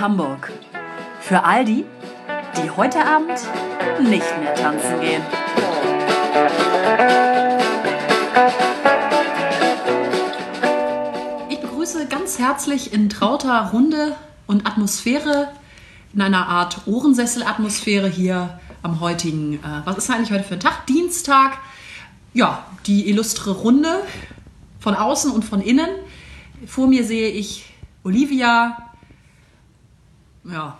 Hamburg. Für all die, die heute Abend nicht mehr tanzen gehen. Ich begrüße ganz herzlich in trauter Runde und Atmosphäre, in einer Art Ohrensessel-Atmosphäre hier am heutigen, was ist eigentlich heute für ein Tag? Dienstag. Ja, die illustre Runde von außen und von innen. Vor mir sehe ich Olivia. Ja.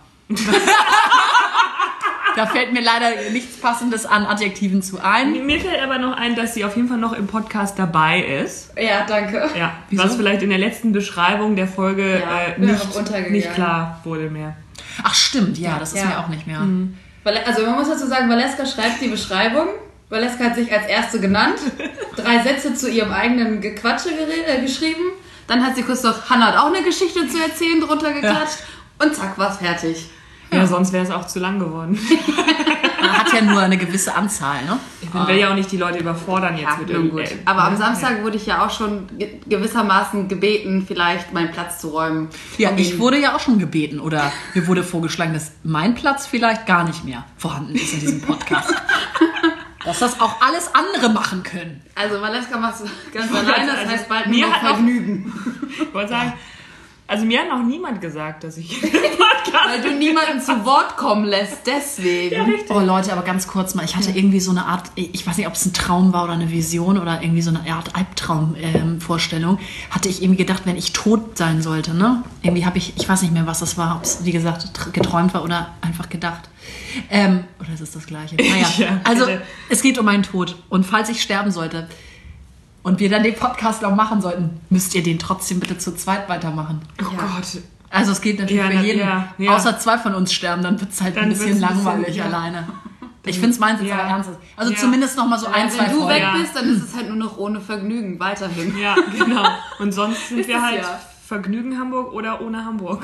Da fällt mir leider nichts Passendes an Adjektiven zu ein. Mir fällt aber noch ein, dass sie auf jeden Fall noch im Podcast dabei ist. Ja, danke. Ja, was vielleicht in der letzten Beschreibung der Folge nicht klar wurde mehr. Ach stimmt, ja, das ist mir auch nicht mehr. Mhm. Also man muss dazu sagen, Valeska schreibt die Beschreibung. Valeska hat sich als Erste genannt, 3 Sätze zu ihrem eigenen Gequatsche geschrieben. Dann hat sie kurz noch, Hannah hat auch eine Geschichte zu erzählen, drunter geklatscht. Und zack, war's fertig. Ja, sonst wäre es auch zu lang geworden. Man hat ja nur eine gewisse Anzahl, ne? Ich will ja auch nicht die Leute überfordern jetzt mit irgendwas. Aber am Samstag wurde ich ja auch schon gewissermaßen gebeten, vielleicht meinen Platz zu räumen. Ja, ich wurde ja auch schon gebeten oder mir wurde vorgeschlagen, dass mein Platz vielleicht gar nicht mehr vorhanden ist in diesem Podcast. Dass das auch alles andere machen können. Also Valeska macht es ganz alleine, das heißt bald nur Vergnügen. Ich wollte sagen, also mir hat noch niemand gesagt, dass ich Podcast... Weil du niemanden zu Wort kommen lässt, deswegen. Ja, richtig. Oh Leute, aber ganz kurz mal, ich hatte irgendwie so eine Art, ich weiß nicht, ob es ein Traum war oder eine Vision oder irgendwie so eine Art Albtraum-Vorstellung, hatte ich irgendwie gedacht, wenn ich tot sein sollte, ne? Irgendwie habe ich weiß nicht mehr, was das war, ob es, wie gesagt, geträumt war oder einfach gedacht. Oder ist es das Gleiche? Naja, ja, also es geht um meinen Tod und falls ich sterben sollte und wir dann den Podcast noch machen sollten, müsst ihr den trotzdem bitte zu zweit weitermachen. Oh Gott. Also es geht natürlich für jeden, außer 2 von uns sterben, dann wird es halt ein bisschen langweilig alleine. Ich finde es meins jetzt aber ernst. Also zumindest noch mal so 1, 2 Wenn du Folgen. weg bist, dann ist es halt nur noch ohne Vergnügen weiterhin. Ja, genau. Und sonst sind wir halt Vergnügen Hamburg oder ohne Hamburg.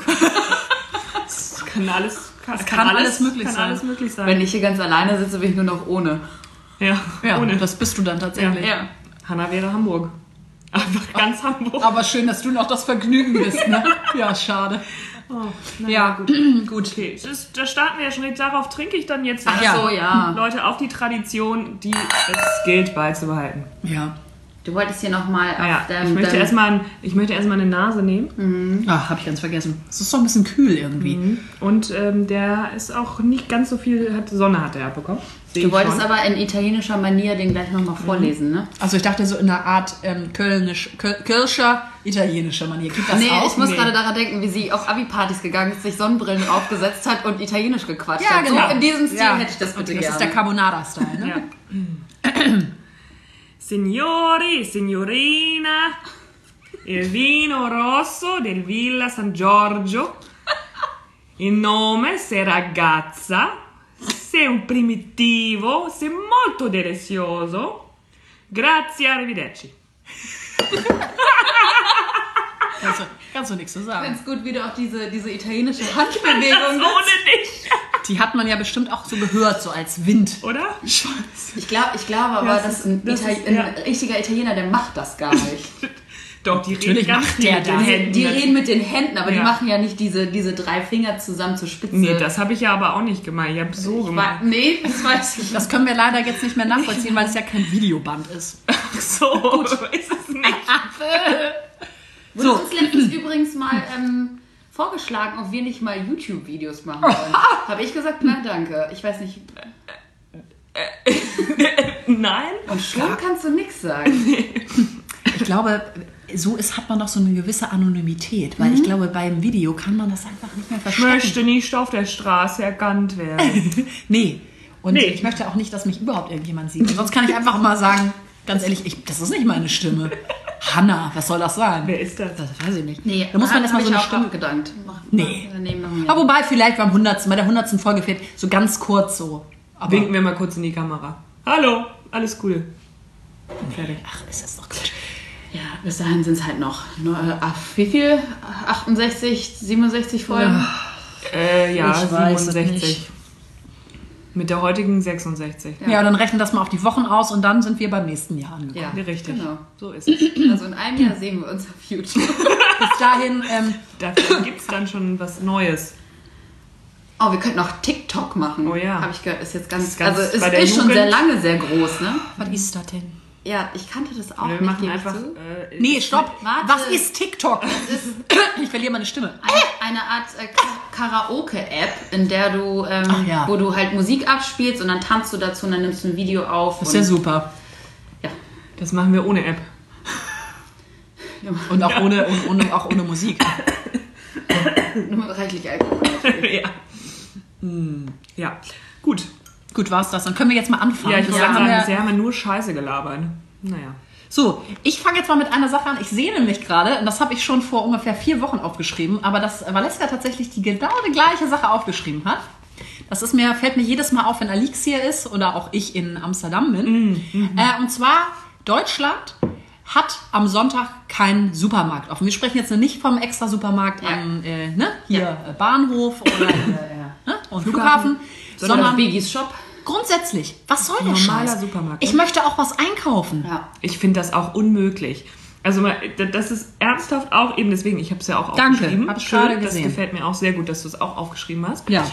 Das kann alles möglich sein. Wenn ich hier ganz alleine sitze, bin ich nur noch ohne. Ja, ohne. Das bist du dann tatsächlich. Ja. Hannah wäre Hamburg. Einfach ganz Hamburg. Aber schön, dass du noch das Vergnügen bist, ne? Ja, schade. Oh, gut. Okay, da starten wir ja schon. Darauf trinke ich dann jetzt. Leute, auf die Tradition, die es gilt beizubehalten. Ja. Du wolltest hier nochmal auf ich möchte erstmal eine Nase nehmen. Mhm. Ach, hab ich ganz vergessen. Es ist doch ein bisschen kühl irgendwie. Mhm. Und der ist auch nicht ganz so viel, Sonne hat er abbekommen. Du wolltest aber in italienischer Manier den gleich nochmal vorlesen, ne? Also ich dachte so in einer Art Kölscher, italienischer Manier. Gibt das auch? Ich muss gerade daran denken, wie sie auf Abi-Partys gegangen ist, sich Sonnenbrillen aufgesetzt hat und italienisch gequatscht hat. Genau. So in diesem Stil hätte ich das bitte gerne. Das ist der Carbonara-Style, ne? Ja. Signori, signorina, il vino rosso del Villa San Giorgio, il nome se ragazza, sei un primitivo, sei molto delizioso, grazie, arrivederci. Kannst du nichts zu sagen. Ganz gut, wie du auch diese italienische Handbewegung das ohne nicht. Die hat man ja bestimmt auch so gehört, so als Wind. Oder? Scheiße. Ich glaube aber, dass ein richtiger Italiener, der macht das gar nicht. Doch, die reden ganz macht viel der mit den das. Händen. Die reden mit den Händen, aber die machen ja nicht diese 3 Finger zusammen zur Spitze. Nee, das habe ich ja aber auch nicht gemacht. Ich habe so gemacht. Nee, das weiß ich nicht. Das können wir leider jetzt nicht mehr nachvollziehen, weil es ja kein Videoband ist. Ach so, gut. Ist es nicht. Wurde uns letztens übrigens mal vorgeschlagen, ob wir nicht mal YouTube-Videos machen wollen. Habe ich gesagt, nein, danke. Ich weiß nicht. Nein? Und schon kannst du nichts sagen. Ich glaube, hat man doch so eine gewisse Anonymität, weil ich glaube, beim Video kann man das einfach nicht mehr Ich verstecken. möchte nicht auf der Straße erkannt werden. Nee. Und ich möchte auch nicht, dass mich überhaupt irgendjemand sieht. Und sonst kann ich einfach mal sagen, ganz ehrlich, das ist nicht meine Stimme. Hannah, was soll das sein? Wer ist das? Das weiß ich nicht. Nee, da muss man erstmal so eine Stimme gedankt. Nee. Aber wobei vielleicht bei der 100. Folge fehlt so ganz kurz so. Aber winken wir mal kurz in die Kamera. Hallo, alles cool. Fertig. Ach, ist das doch Quatsch. Ja, bis dahin sind es halt noch wie viel? 68, 67 Folgen? Ja, Ich weiß es 67. nicht. Mit der heutigen 66. Ja, dann rechnen das mal auf die Wochen aus und dann sind wir beim nächsten Jahr angekommen. Ja, richtig. Genau. So ist es. Also in einem Jahr sehen wir uns auf YouTube. Bis dahin, Dafür gibt es dann schon was Neues. Oh, wir könnten auch TikTok machen. Oh ja. Habe ich gehört, ist jetzt ganz also es ist schon sehr lange sehr groß, ne? Was ist das denn? Ja, ich kannte das auch Wir nicht. machen einfach... Nee, stopp. Warte. Was ist TikTok? Ich verliere meine Stimme. Eine Art Karaoke-App, in der du, ja. wo du halt Musik abspielst und dann tanzt du dazu und dann nimmst du ein Video auf. Das ist ja super. Ja. Das machen wir ohne App. Und auch ohne Musik. Nur reichlich Alkohol. Ja. Ja, gut. Gut, war's das. Dann können wir jetzt mal anfangen. Ja, ich muss Bisher sagen, haben wir- bisher haben wir nur Scheiße gelabert. Naja. So, ich fange jetzt mal mit einer Sache an. Ich sehe nämlich gerade, und das habe ich schon vor ungefähr 4 Wochen aufgeschrieben, aber dass Valeska tatsächlich genau die gleiche Sache aufgeschrieben hat. Das fällt mir jedes Mal auf, wenn Alix hier ist oder auch ich in Amsterdam bin. Und zwar, Deutschland hat am Sonntag keinen Supermarkt offen. Wir sprechen jetzt nicht vom extra Supermarkt am Bahnhof oder und Flughafen, sondern Biggies Shop. grundsätzlich. Was soll der Normaler Scheiß? Supermarkt. Ich möchte auch was einkaufen. Ja. Ich finde das auch unmöglich. Also das ist ernsthaft auch eben deswegen, ich habe es ja auch Danke, aufgeschrieben. hab ich gerade Das gesehen. gefällt mir auch sehr gut, dass du es auch aufgeschrieben hast. Ja.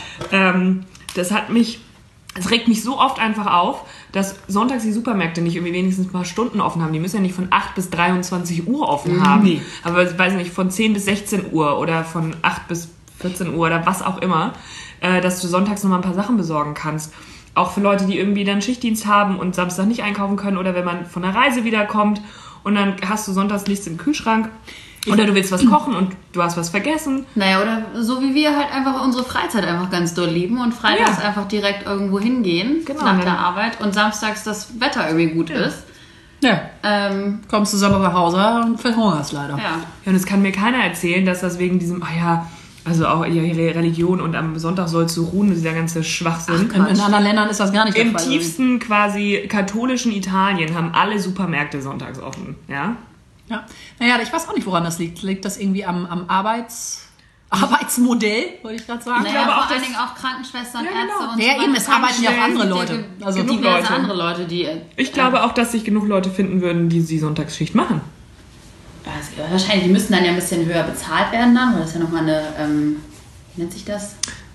Es regt mich so oft einfach auf, dass sonntags die Supermärkte nicht irgendwie wenigstens ein paar Stunden offen haben. Die müssen ja nicht von 8 bis 23 Uhr offen haben. Nee. Aber ich weiß nicht, von 10 bis 16 Uhr oder von 8 bis 14 Uhr oder was auch immer, dass du sonntags nochmal ein paar Sachen besorgen kannst. Auch für Leute, die irgendwie dann Schichtdienst haben und Samstag nicht einkaufen können oder wenn man von der Reise wiederkommt und dann hast du sonntags nichts im Kühlschrank oder du willst was kochen und du hast was vergessen. Naja, oder so wie wir halt einfach unsere Freizeit einfach ganz doll lieben und freitags Ja. einfach direkt irgendwo hingehen Genau, nach dann- der Arbeit und samstags das Wetter irgendwie gut ist. Ja. Ähm, Kommst du selber nach Hause und verhungerst leider. ja. Ja, und es kann mir keiner erzählen, dass das wegen diesem, also auch ihre Religion und am Sonntag sollst du ruhen, dieser ganze Schwachsinn. In anderen Ländern ist das gar nicht der Im Fall. tiefsten quasi katholischen Italien haben alle Supermärkte sonntags offen, ja? Ja. Naja, ich weiß auch nicht, woran das liegt. Liegt das irgendwie am Arbeitsmodell, wollte ich gerade sagen? Naja, glaube auch, vor allen dass- Dingen auch Krankenschwestern, Ja, genau. Ärzte und Ja, so eben, weiter. es arbeiten ja auch andere Tankstellen, Leute. Also genug diverse Leute. andere Leute, die... Ich glaube auch, dass sich genug Leute finden würden, die Sonntagsschicht machen. Also, wahrscheinlich, die müssen dann ja ein bisschen höher bezahlt werden dann, weil das ja nochmal eine... wie nennt sich das?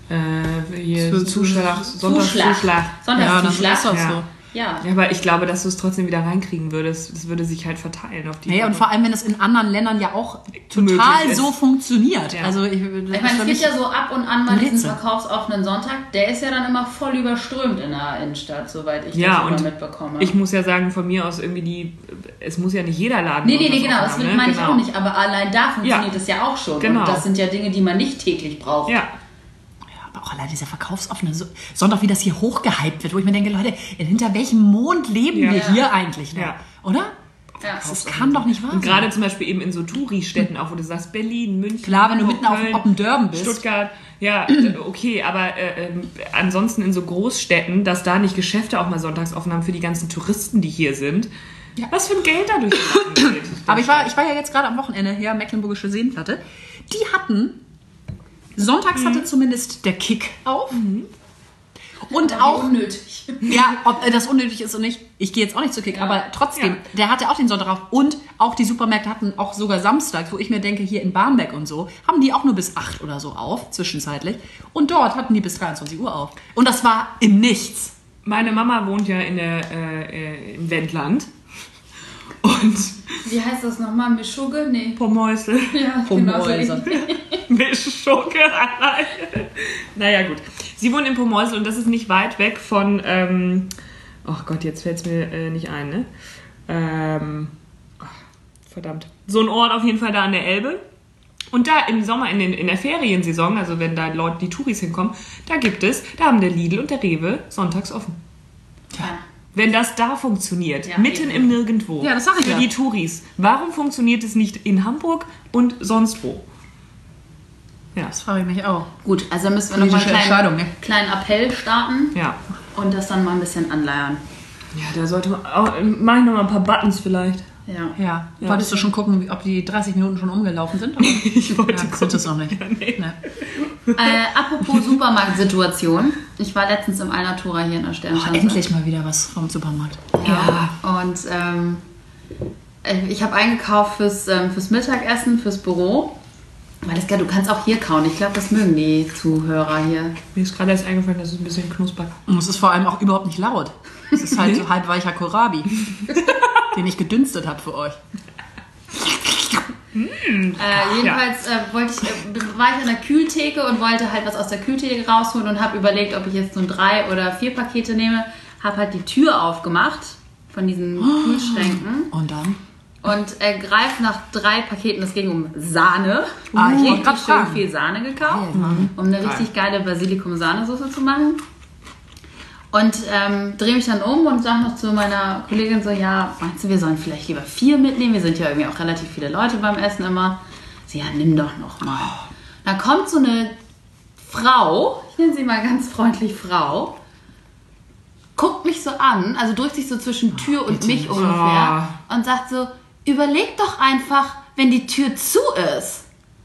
Hier Zuschlag, Sonntagszuschlag. Ja, dann Sonntagszuschlag. ist das Ja. so. Ja. Ja, aber ich glaube, dass du es trotzdem wieder reinkriegen würdest. Das würde sich halt verteilen auf die... Naja, und vor allem, wenn es in anderen Ländern ja auch Möglich total ist. so funktioniert. Ja. Also Ich meine, es gibt ja so ab und an mal ein diesen Rätsel. verkaufsoffenen Sonntag. Der ist ja dann immer voll überströmt in der Innenstadt, soweit ich Ja, das immer und mitbekomme. Ich muss ja sagen, von mir aus irgendwie es muss ja nicht jeder Laden... Nee, sonntags genau, offen das haben, ne? meine ich Genau. auch nicht. Aber allein da funktioniert es ja auch schon. Genau. Und das sind ja Dinge, die man nicht täglich braucht. Ja, Aber auch allein dieser verkaufsoffene Sonntag, wie das hier hochgehypt wird, wo ich mir denke, Leute, hinter welchem Mond leben Ja. wir hier eigentlich noch? Ja. Oder? Ja. Das kann doch nicht wahr und sein. gerade zum Beispiel eben in so Touri-Städten, auch wo du sagst, Berlin, München, Klar, wenn du Hamburg, mitten auf Köln, dem Dörben bist. Stuttgart, ja, okay, aber ansonsten in so Großstädten, dass da nicht Geschäfte auch mal sonntags offen haben für die ganzen Touristen, die hier sind. Ja. Was für ein Geld da durch die Laden geht. Aber ich war ja jetzt gerade am Wochenende hier, Mecklenburgische Seenplatte. Die hatten, sonntags hatte zumindest der Kick auf. Und Aber auch, wie unnötig. ja, ob das unnötig ist oder nicht, ich gehe jetzt auch nicht zu Kick, aber trotzdem, Ja. der hatte auch den Sonntag auf. Und auch die Supermärkte hatten auch sogar samstags, wo ich mir denke, hier in Barmbek und so, haben die auch nur bis 8 oder so auf, zwischenzeitlich. Und dort hatten die bis 23 Uhr auf. Und das war im Nichts. Meine Mama wohnt ja im Wendland. Und Wie heißt das nochmal? Mischugge? Nee. Pommeusel. Ja, Pommeusel. Mischschurke allein. Naja, gut. Sie wohnt in Pommeusel und das ist nicht weit weg von, oh Gott, jetzt fällt es mir nicht ein, ne? Verdammt. So ein Ort auf jeden Fall da an der Elbe. Und da im Sommer, in der Feriensaison, also wenn da Leute, die Touris hinkommen, da haben der Lidl und der Rewe sonntags offen. Ja. Wenn das da funktioniert, Ja, mitten eben. im Nirgendwo, Ja, das sag ich für ja. die Touris, warum funktioniert es nicht in Hamburg und sonst wo? Ja, Das frage ich mich auch. Gut, also müssen wir nochmal Politische Entscheidung, ne? kleinen Appell starten ja. und das dann mal ein bisschen anleiern. Ja, da sollte man auch, mach ich noch mal ein paar Buttons vielleicht. Ja. Ja. Wolltest du schon gucken, ob die 30 Minuten schon umgelaufen sind? Oder? Ich wollte Ja, sind es noch nicht. nee. Ne. Apropos Supermarktsituation. Ich war letztens im Alnatura hier in der Oh, Sternschanze. endlich mal wieder was vom Supermarkt. Ja. Und ich habe eingekauft fürs Mittagessen, fürs Büro. Valeska, du kannst auch hier kauen. Ich glaube, das mögen die Zuhörer hier. Mir ist gerade erst eingefallen, das ist ein bisschen knusprig. Und es ist vor allem auch überhaupt nicht laut. Es ist halt so halb weicher Kohlrabi, den ich gedünstet habe für euch. Jedenfalls war ich an der Kühltheke und wollte halt was aus der Kühltheke rausholen und habe überlegt, ob ich jetzt nun 3 oder 4 Pakete nehme. Habe halt die Tür aufgemacht von diesen Kühlschränken. Und dann? Und greife nach 3 Paketen, es ging um Sahne. Ich wollte Richtig grad schön fragen. viel Sahne gekauft, um eine richtig geile Basilikum-Sahnesoße zu machen. Und drehe mich dann um und sage noch zu meiner Kollegin so, ja, meinst du, wir sollen vielleicht lieber 4 mitnehmen? Wir sind ja irgendwie auch relativ viele Leute beim Essen immer. Sie, ja, nimm doch noch mal. Dann kommt so eine Frau, ich nenne sie mal ganz freundlich Frau, guckt mich so an, also drückt sich so zwischen Tür und mich ungefähr und sagt so, überleg doch einfach, wenn die Tür zu ist.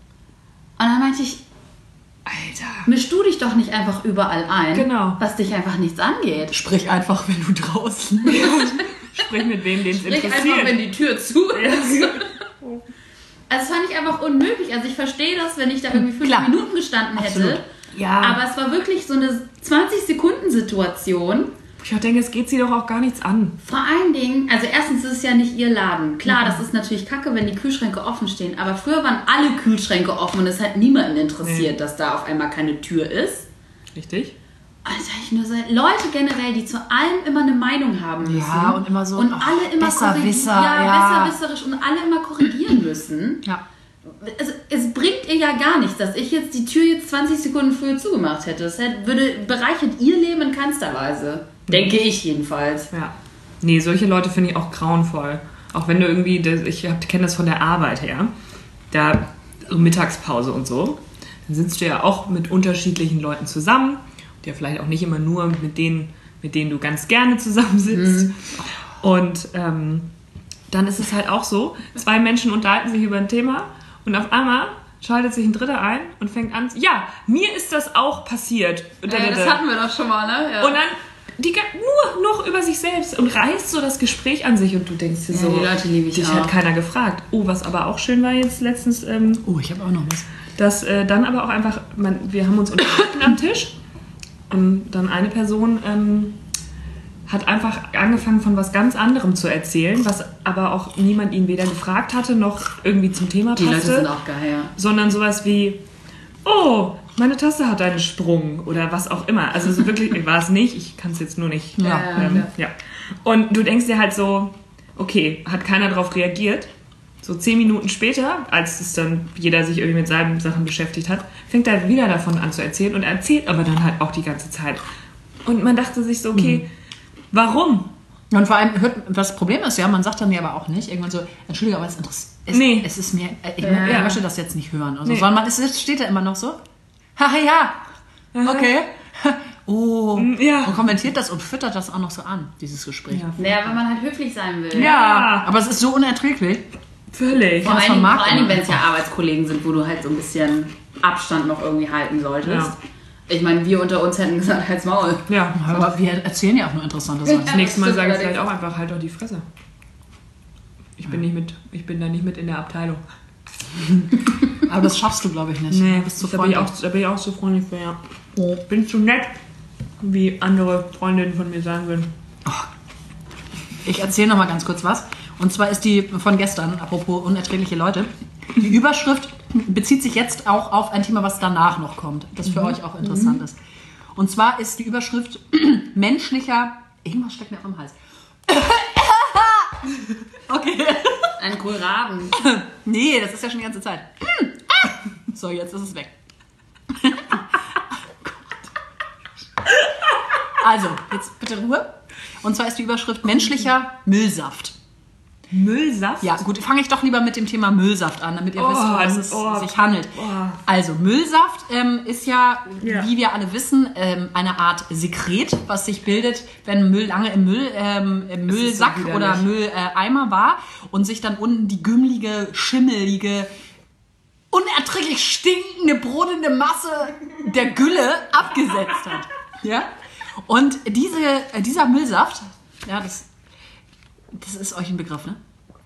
Und dann meinte ich, Alter. misch du dich doch nicht einfach überall ein, Genau. was dich einfach nichts angeht. Sprich einfach, wenn du draußen Sprich mit wem, den es Sprich interessiert. einfach, wenn die Tür zu ist. Also das fand ich einfach unmöglich. Also ich verstehe das, wenn ich da irgendwie 5 Klar. Minuten gestanden hätte. Absolut. Ja. Aber es war wirklich so eine 20-Sekunden-Situation. Ich denke, es geht sie doch auch gar nichts an. Vor allen Dingen, also erstens ist es ja nicht ihr Laden. Klar, das ist natürlich kacke, wenn die Kühlschränke offen stehen. Aber früher waren alle Kühlschränke offen und es hat niemanden interessiert, dass da auf einmal keine Tür ist. Richtig? Also ich nur so, Leute generell, die zu allem immer eine Meinung haben müssen. Ja, und immer so, Und ach, alle immer Besserwisser, ja, ja. besserwisserisch und alle immer korrigieren müssen. Ja. Also, es bringt ihr ja gar nichts, dass ich jetzt die Tür jetzt 20 Sekunden früher zugemacht hätte. Das bereichert ihr Leben in keinster Weise. Denke ich jedenfalls. Ja. Nee, solche Leute finde ich auch grauenvoll. Auch wenn du irgendwie, ich kenne das von der Arbeit her, da so Mittagspause und so, dann sitzt du ja auch mit unterschiedlichen Leuten zusammen, die ja vielleicht auch nicht immer nur mit denen du ganz gerne zusammensitzt. Und dann ist es halt auch so, 2 Menschen unterhalten sich über ein Thema und auf einmal schaltet sich ein Dritter ein und fängt an, ja, mir ist das auch passiert. Das hatten wir doch schon mal, ne? Ja. Und dann nur noch über sich selbst und reißt so das Gespräch an sich und du denkst dir Ja, so, die Leute liebe ich dich auch. hat keiner gefragt. Oh, was aber auch schön war jetzt letztens, Oh, ich habe auch noch was. dass dann aber auch einfach, wir haben uns unterhalten am Tisch und dann eine Person hat einfach angefangen von was ganz anderem zu erzählen, was aber auch niemand ihn weder gefragt hatte, noch irgendwie zum Thema Die Leute passte, sind auch geil, ja. sondern sowas wie, oh, meine Tasse hat einen Sprung oder was auch immer. Also so wirklich war es nicht, ich kann es jetzt nur nicht. Ja. Ja. Und du denkst dir halt so, okay, hat keiner darauf reagiert. So 10 Minuten später, als es dann jeder sich irgendwie mit seinen Sachen beschäftigt hat, fängt er wieder davon an zu erzählen und erzählt aber dann halt auch die ganze Zeit. Und man dachte sich so, okay, warum? Und vor allem, das Problem ist ja, man sagt dann ja aber auch nicht, irgendwann so, Entschuldigung, aber es ist mir, ich möchte das jetzt nicht hören. Also, sondern es steht da immer noch so, haha, ja, okay, oh, Ja. und kommentiert das und füttert das auch noch so an, dieses Gespräch. Ja. Naja, wenn man halt höflich sein will. Ja, aber es ist so unerträglich. Völlig. Vor das allen vermag Dingen, man wenn es ja Arbeitskollegen sind, wo du halt so ein bisschen Abstand noch irgendwie halten solltest. Ja. Ich meine, wir unter uns hätten gesagt, halt's Maul. Ja, Aber wir erzählen ja auch nur interessante Sachen. das nächste Mal stimmt sage ich allerdings. vielleicht auch einfach, halt doch die Fresse. Ich bin da nicht mit in der Abteilung. Aber das schaffst du, glaube ich, nicht. Du bist zu da bin freundlich. ich auch zu freundlich für, ja. Bin zu nett, wie andere Freundinnen von mir sagen würden. Ich erzähle noch mal ganz kurz was. Und zwar ist die von gestern, apropos unerträgliche Leute. Die Überschrift bezieht sich jetzt auch auf ein Thema, was danach noch kommt, das für euch auch interessant ist. Und zwar ist die Überschrift menschlicher... Irgendwas steckt mir auf dem Hals. Okay. Ein Kohlraben. Nee, das ist ja schon die ganze Zeit. So, jetzt ist es weg. Also, jetzt bitte Ruhe. Und zwar ist die Überschrift menschlicher Müllsaft. Müllsaft? Ja, gut, fange ich doch lieber mit dem Thema Müllsaft an, damit ihr wisst, um was es sich handelt. Also, Müllsaft ist ja, wie wir alle wissen, eine Art Sekret, was sich bildet, wenn Müll lange im Müllsack so oder widerlich. Mülleimer war und sich dann unten die gümmelige, schimmelige, unerträglich stinkende, brodelnde Masse der Gülle abgesetzt hat. Ja? Und dieser Müllsaft, ja, das ist euch ein Begriff, ne?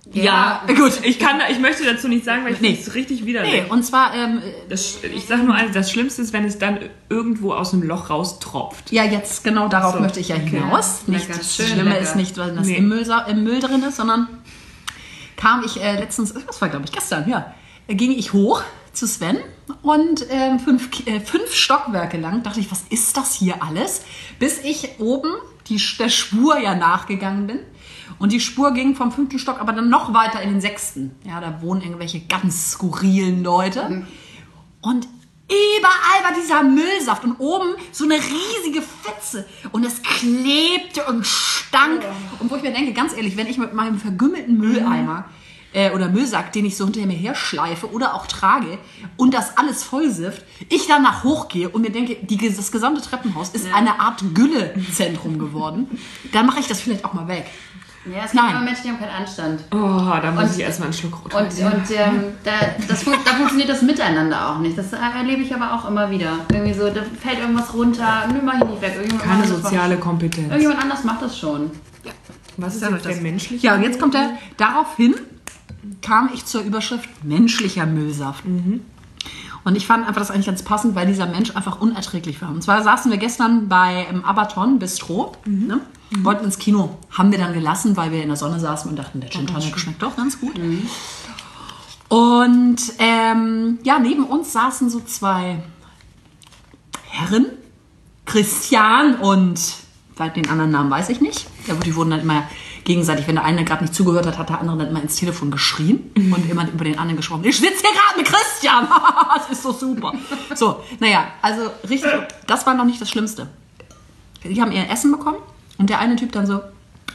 Ja, gut. Ich möchte dazu nicht sagen, weil ich finde es richtig widerlich. Nee, und zwar... ich sage nur eins, das Schlimmste ist, wenn es dann irgendwo aus dem Loch raustropft. Ja, jetzt genau darauf möchte ich ja hinaus. Okay. Nicht, Lecker, das schön Schlimme lecker. ist nicht, weil das im Müll drin ist, sondern kam ich letztens, das war glaube ich gestern, ging ich hoch zu Sven und 5 Stockwerke lang dachte ich, was ist das hier alles? Bis ich oben der Spur nachgegangen bin. Und die Spur ging vom 5. Stock aber dann noch weiter in den 6. Ja, da wohnen irgendwelche ganz skurrilen Leute. Und überall war dieser Müllsaft und oben so eine riesige Pfütze und es klebte und stank. Und wo ich mir denke, ganz ehrlich, wenn ich mit meinem vergümmelten Mülleimer oder Müllsack, den ich so hinter mir her schleife oder auch trage und das alles vollsifft, ich danach hochgehe und mir denke, das gesamte Treppenhaus ist eine Art Güllezentrum geworden, dann mache ich das vielleicht auch mal weg. Ja, es gibt immer Menschen, die haben keinen Anstand. Oh, da muss ich erstmal einen Schluck Rotwein nehmen. Da funktioniert das Miteinander auch nicht. Das erlebe ich aber auch immer wieder. Irgendwie so, da fällt irgendwas runter, nimm mal hier nicht weg. Keine soziale Kompetenz. Irgendjemand anders macht das schon. Was ist jetzt der menschliche? Ja, und jetzt kommt daraufhin kam ich zur Überschrift menschlicher Müllsaft. Und ich fand einfach das eigentlich ganz passend, weil dieser Mensch einfach unerträglich war. Und zwar saßen wir gestern bei Abaton Bistro, ne? Wollten ins Kino. Haben wir dann gelassen, weil wir in der Sonne saßen und dachten, der Gin Tonic schmeckt doch ganz gut. Und neben uns saßen so 2 Herren, Christian und den anderen Namen weiß ich nicht. Ja, gut, die wurden dann immer gegenseitig, wenn der eine gerade nicht zugehört hat, hat der andere dann immer ins Telefon geschrien und immer über den anderen gesprochen. Ich sitze hier gerade mit Christian. Das ist so super. So, naja, also richtig, das war noch nicht das Schlimmste. Die haben ihr Essen bekommen und der eine Typ dann so,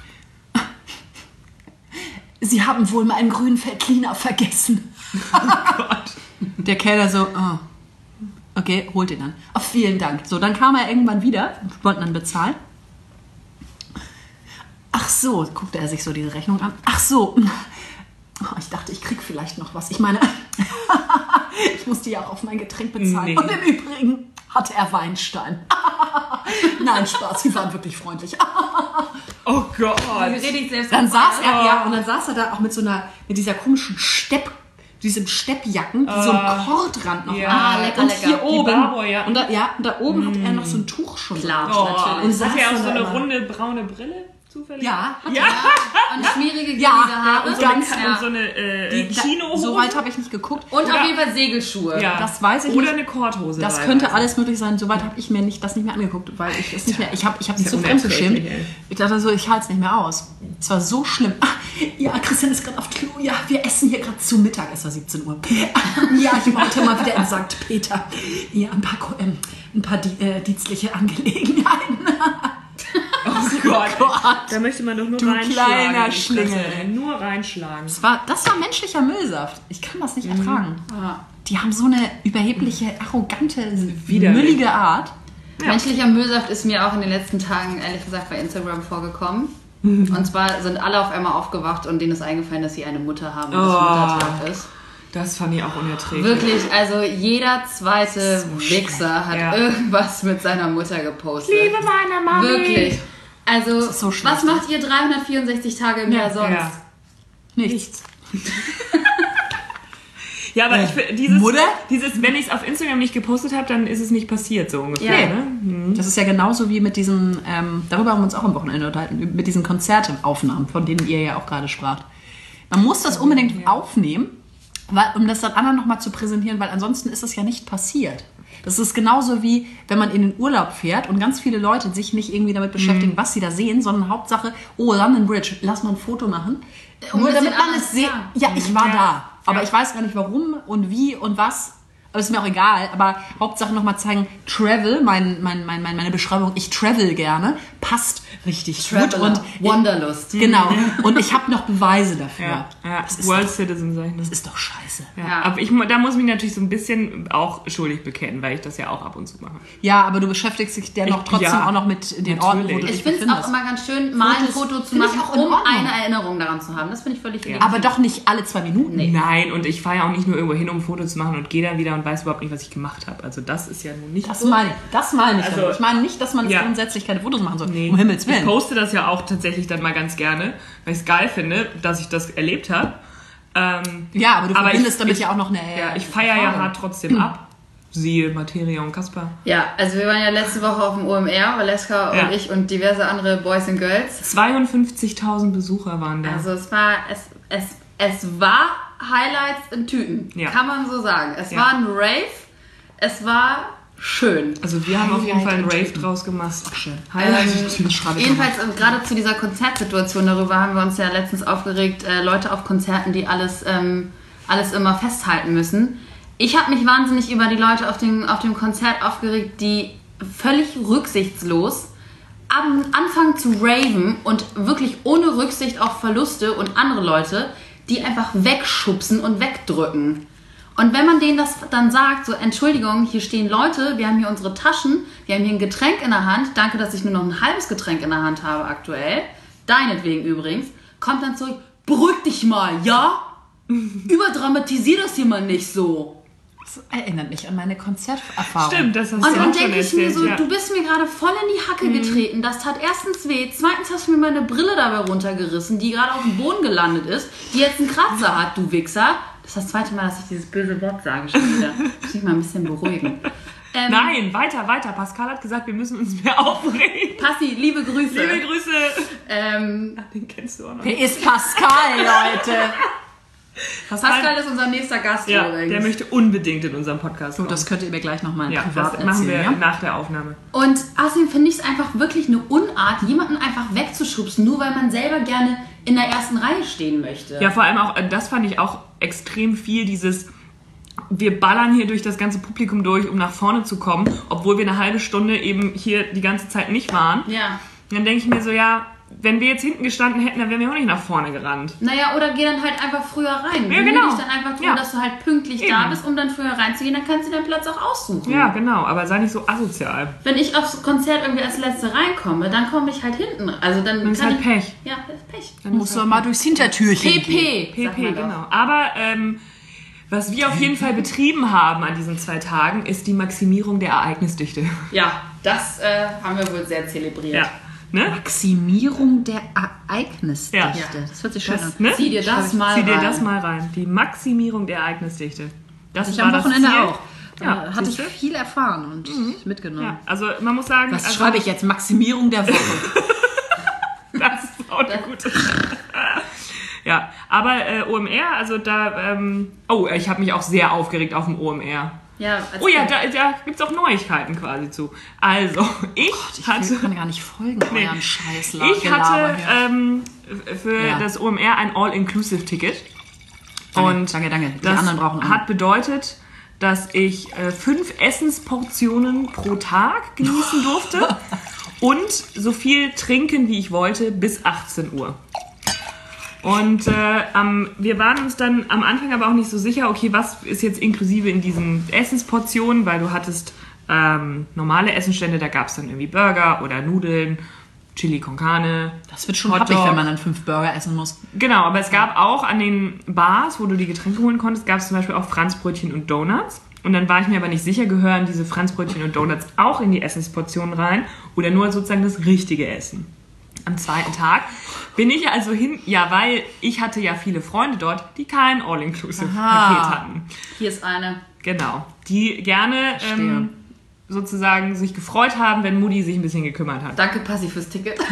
Sie haben wohl meinen Grünfeld-Cleaner vergessen. Oh Gott. Der Kellner so, okay, holt ihn dann. Oh, vielen Dank. So, dann kam er irgendwann wieder, wollten dann bezahlen. Ach so, guckte er sich so diese Rechnung an. Ach so, ich dachte, ich krieg vielleicht noch was. Ich meine, ich musste ja auch auf mein Getränk bezahlen. Nee. Und im Übrigen hatte er Weinstein. Nein, Spaß, sie waren wirklich freundlich. Oh Gott. Dann saß er da auch mit dieser komischen diesem Steppjacken, die so einen Kordrand noch haben. Lecker, und lecker. hier oben, Barbour, ja. und da oben hat er noch so ein Tuch schon. Klar, natürlich. Und Ist das saß ja auch dann so da eine immer. runde braune Brille? Zufällig? Ja, hat Ja. Und schmierige, gierige Ja, Haare. und so eine Chinohose. So weit habe ich nicht geguckt. Und auf jeden Fall Segelschuhe. Ja. Das weiß ich Oder nicht. eine Korthose. Das teilweise. könnte alles möglich sein. Soweit habe ich mir das nicht mehr angeguckt, weil ich es nicht mehr. Ich habe mich ja so fremdgeschämt. unerträglich, ey. Ich dachte so, ich halte es nicht mehr aus. Es war so schlimm. Ja, Christian ist gerade auf Klo. Ja, wir essen hier gerade zu Mittag. Es war 17 Uhr. Ja, ich wollte mal wieder in St. Peter. Ja, ein paar dienstliche Angelegenheiten. Oh Gott. Da möchte man doch nur Du reinschlagen. kleiner in die Schlingel. Fresse, ey. Nur reinschlagen. Das war menschlicher Müllsaft. Ich kann das nicht ertragen. Die haben so eine überhebliche, arrogante, müllige Art. Ja. Menschlicher Müllsaft ist mir auch in den letzten Tagen, ehrlich gesagt, bei Instagram vorgekommen. Und zwar sind alle auf einmal aufgewacht und denen ist eingefallen, dass sie eine Mutter haben und es Muttertag ist. Das fand ich auch unerträglich. Wirklich, also jeder zweite Wichser hat irgendwas mit seiner Mutter gepostet. Liebe meine Mami. Wirklich. Also, ist so schlecht. was macht ihr 364 Tage im Jahr sonst? Ja. Nichts. Ja, aber ich finde, Mutter? wenn ich es auf Instagram nicht gepostet habe, dann ist es nicht passiert, so ungefähr. Ja. Ne? Das ist ja genauso wie mit diesen, darüber haben wir uns auch am Wochenende unterhalten, mit diesen Konzerteaufnahmen, von denen ihr ja auch gerade spracht. Man muss das unbedingt aufnehmen, um das dann anderen nochmal zu präsentieren, weil ansonsten ist das ja nicht passiert. Das ist genauso wie, wenn man in den Urlaub fährt und ganz viele Leute sich nicht irgendwie damit beschäftigen, was sie da sehen, sondern Hauptsache, London Bridge, lass mal ein Foto machen. Nur damit man es sieht. Ja, ich war da. Aber ich weiß gar nicht warum und wie und was. Aber ist mir auch egal. Aber Hauptsache nochmal zeigen, Travel, meine Beschreibung, ich travel gerne, passt richtig gut. Und Wanderlust. Genau. Und ich habe noch Beweise dafür. Ja. Das ist World doch, Citizen, sag ich das nicht. ist doch scheiße. Ja. Aber da muss ich mich natürlich so ein bisschen auch schuldig bekennen, weil ich das ja auch ab und zu mache. Ja, aber du beschäftigst dich dennoch trotzdem auch noch mit den Orten, wo du natürlich. dich Ich finde es befindest. auch immer ganz schön, mal ein Foto zu finde ich machen, auch in um Ordnung. eine Erinnerung daran zu haben. Das finde ich völlig legitim. Aber doch nicht alle 2 Minuten. Nee. Nein, und ich fahre ja auch nicht nur irgendwo hin, um ein Foto zu machen und gehe dann wieder und weiß überhaupt nicht, was ich gemacht habe. Also das ist ja nun nicht Das so. meine ich. Also, Ich meine nicht, dass man jetzt grundsätzlich keine Fotos machen soll. nee. Um Himmels Willen. Ich poste das ja auch tatsächlich dann mal ganz gerne, weil ich es geil finde, dass ich das erlebt habe. Ja, aber du verbindest damit ich, ja auch noch eine... Ja, ich feiere ja hart trotzdem ab. Siehe Materia und Kaspar. Ja, also wir waren ja letzte Woche auf dem OMR, Valeska und ich und diverse andere Boys and Girls. 52.000 Besucher waren da. Also es war Highlights in Tüten, kann man so sagen. Es war ein Rave, es war schön. Also wir haben auf jeden Fall einen Rave draus gemacht. Ach, schön. Jedenfalls gerade zu dieser Konzertsituation, darüber haben wir uns ja letztens aufgeregt, Leute auf Konzerten, die alles immer festhalten müssen. Ich habe mich wahnsinnig über die Leute auf dem Konzert aufgeregt, die völlig rücksichtslos anfangen zu raven und wirklich ohne Rücksicht auf Verluste und andere Leute, die einfach wegschubsen und wegdrücken. Und wenn man denen das dann sagt, so Entschuldigung, hier stehen Leute, wir haben hier unsere Taschen, wir haben hier ein Getränk in der Hand, danke, dass ich nur noch ein halbes Getränk in der Hand habe aktuell, deinetwegen übrigens, kommt dann zurück, beruhig dich mal, ja? Überdramatisier das hier mal nicht so. Das erinnert mich an meine Konzerterfahrung. Stimmt, das hast du Und dann auch schon denke ich mir erzählt, so, ja. du bist mir gerade voll in die Hacke getreten. Das tat erstens weh. Zweitens hast du mir meine Brille dabei runtergerissen, die gerade auf dem Boden gelandet ist, die jetzt einen Kratzer hat, du Wichser. Das ist das zweite Mal, dass ich dieses böse Wort sage schon wieder. Muss ich mal ein bisschen beruhigen. Nein, weiter. Pascal hat gesagt, wir müssen uns mehr aufregen. Passi, liebe Grüße. Liebe Grüße. Ach, den kennst du auch noch. Wer ist Pascal, Leute? Pascal ist unser nächster Gast übrigens. Der möchte unbedingt in unserem Podcast kommen. Das könnt ihr mir gleich nochmal privat das machen wir erzählen. nach der Aufnahme. Und außerdem finde ich es einfach wirklich eine Unart, jemanden einfach wegzuschubsen, nur weil man selber gerne in der ersten Reihe stehen möchte. Ja, vor allem auch, das fand ich auch extrem viel, wir ballern hier durch das ganze Publikum durch, um nach vorne zu kommen, obwohl wir eine halbe Stunde eben hier die ganze Zeit nicht waren. Ja. Und dann denke ich mir so, ja, wenn wir jetzt hinten gestanden hätten, dann wären wir auch nicht nach vorne gerannt. Naja, oder geh dann halt einfach früher rein. Ja, genau. Dich dann einfach drum, dass du halt pünktlich da bist, um dann früher reinzugehen, dann kannst du deinen Platz auch aussuchen. Ja, genau, aber sei nicht so asozial. Wenn ich aufs Konzert irgendwie als Letzte reinkomme, dann komme ich halt hinten. Also dann ist halt Pech. Ja, das ist Pech. Dann musst du mal durchs Hintertürchen gehen. PP, genau. Aber was wir auf jeden Fall betrieben haben an diesen 2 Tagen, ist die Maximierung der Ereignisdichte. Ja, das haben wir wohl sehr zelebriert. Ja. Ne? Maximierung der Ereignisdichte. Ja. Das hört sich schön an. Ne? Zieh dir das mal rein. Die Maximierung der Ereignisdichte. Das Ich war am das Wochenende Ziel. auch. Da hatte ich siehste? viel erfahren und mitgenommen. Ja, also man muss sagen... Was schreibe ich jetzt? Maximierung der Woche. Das ist auch eine gute Ja, aber OMR, also da... ich habe mich auch sehr aufgeregt auf dem OMR. Ja, Da gibt es auch Neuigkeiten quasi zu. Also, ich kann gar nicht folgen, euren Scheiß. Ich hatte für das OMR ein All-Inclusive-Ticket. Und danke. Die das anderen brauchen hat bedeutet, dass ich 5 Essensportionen pro Tag genießen durfte und so viel trinken, wie ich wollte, bis 18 Uhr. Und wir waren uns dann am Anfang aber auch nicht so sicher, okay, was ist jetzt inklusive in diesen Essensportionen, weil du hattest normale Essenstände, da gab es dann irgendwie Burger oder Nudeln, Chili con Carne. Das wird schon happig, wenn man dann 5 Burger essen muss. Genau, aber es gab auch an den Bars, wo du die Getränke holen konntest, gab es zum Beispiel auch Franzbrötchen und Donuts. Und dann war ich mir aber nicht sicher, gehören diese Franzbrötchen und Donuts auch in die Essensportionen rein oder nur sozusagen das richtige Essen. Am 2. Tag bin ich also weil ich hatte ja viele Freunde dort, die kein All-Inclusive-Paket hatten. Hier ist eine. Genau, die gerne sozusagen sich gefreut haben, wenn Mutti sich ein bisschen gekümmert hat. Danke, Passi, fürs Ticket.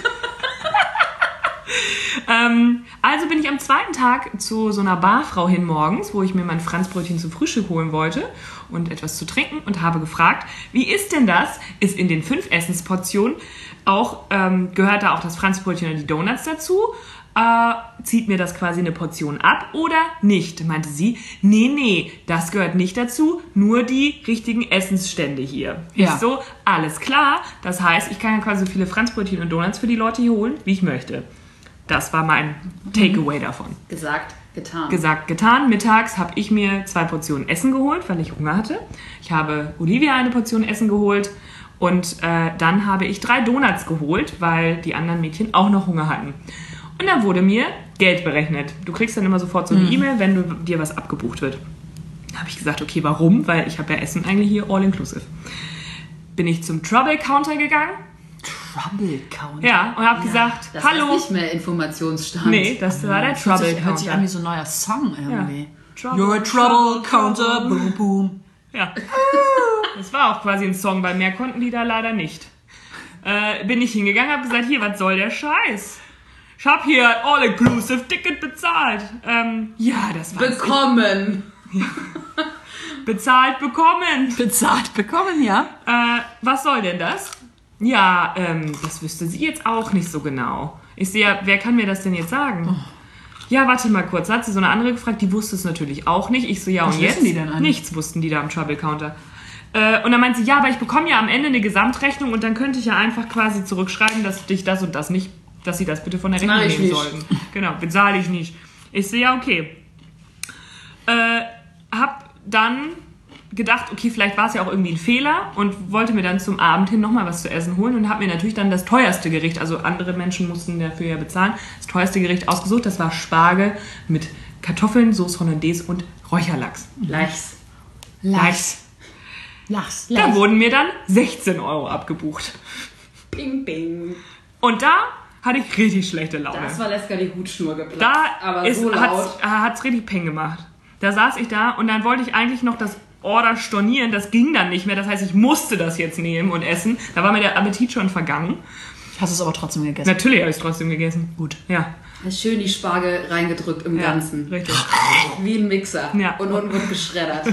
Also bin ich am 2. Tag zu so einer Barfrau hin morgens, wo ich mir mein Franzbrötchen zum Frühstück holen wollte und etwas zu trinken und habe gefragt, wie ist denn das? Ist in den 5 Essensportionen auch, gehört da auch das Franzbrötchen und die Donuts dazu? Zieht mir das quasi eine Portion ab oder nicht? Meinte sie, nee, das gehört nicht dazu, nur die richtigen Essensstände hier. Ja. Ich so, alles klar, das heißt, ich kann ja quasi so viele Franzbrötchen und Donuts für die Leute hier holen, wie ich möchte. Das war mein Takeaway davon. Gesagt, getan. Gesagt, getan. Mittags habe ich mir 2 Portionen Essen geholt, weil ich Hunger hatte. Ich habe Olivia eine Portion Essen geholt und dann habe ich 3 Donuts geholt, weil die anderen Mädchen auch noch Hunger hatten. Und dann wurde mir Geld berechnet. Du kriegst dann immer sofort so eine E-Mail, wenn dir was abgebucht wird. Da habe ich gesagt, okay, warum? Weil ich habe ja Essen eigentlich hier all inclusive. Bin ich zum Trouble Counter gegangen. Trouble Counter. Ja, und habe gesagt, Das hallo. ist nicht mehr Informationsstand. Nee, das war der Trouble Hört sich an Counter. wie so ein neuer Song irgendwie. Ja. You're a Trouble Counter, boom, boom. Ja. Das war auch quasi ein Song, weil mehr konnten die da leider nicht. Bin ich hingegangen, habe gesagt, hier, was soll der Scheiß? Ich habe hier ein All-Inclusive-Ticket bezahlt. Ja, das war's. Bekommen. Bezahlt bekommen. Bezahlt bekommen, ja. Was soll denn das? Ja, das wüsste sie jetzt auch nicht so genau. Ich sehe ja, wer kann mir das denn jetzt sagen? Oh. Ja, warte mal kurz. Da hat sie so eine andere gefragt, die wusste es natürlich auch nicht. Ich so, ja, Was und jetzt? wissen die denn eigentlich? Nichts wussten die da am Trouble Counter. Und dann meint sie, ja, aber ich bekomme ja am Ende eine Gesamtrechnung und dann könnte ich ja einfach quasi zurückschreiben, dass dich das und das nicht, dass sie das bitte von der Rechnung nehmen sollten. Genau, bezahle ich nicht. Ich so, ja, okay. Hab dann gedacht, okay, vielleicht war es ja auch irgendwie ein Fehler und wollte mir dann zum Abend hin nochmal was zu essen holen und habe mir natürlich dann das teuerste Gericht, also andere Menschen mussten dafür ja bezahlen, das teuerste Gericht ausgesucht. Das war Spargel mit Kartoffeln, Sauce Hollandaise und Räucherlachs. Lachs. Da wurden mir dann 16 € abgebucht. Bing, bing. Und da hatte ich richtig schlechte Laune. Das war Leska die Hutschnur geplatzt. Da aber so laut. hat's richtig Peng gemacht. Da saß ich da und dann wollte ich eigentlich noch das Order stornieren. Das ging dann nicht mehr. Das heißt, ich musste das jetzt nehmen und essen. Da war mir der Appetit schon vergangen. Hast du es aber trotzdem gegessen? Natürlich habe ich es trotzdem gegessen. Gut. Ja. Hast schön die Spargel reingedrückt im Ganzen. Richtig. Wie ein Mixer. Ja. Und unten wird geschreddert.